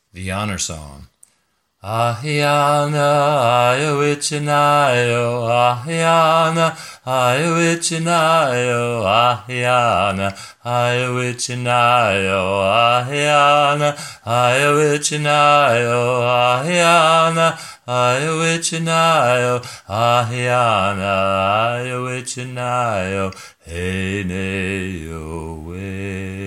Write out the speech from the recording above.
The Honor Song. Ahiana, ayowitchinayo, Ahiana, ayowitchinayo, Ahiana, ayowitchinayo, Ahiana, ayowitchinayo, Ahiana, ayowitchinayo, Ahiana, ayowitchinayo, hey, neyo, way.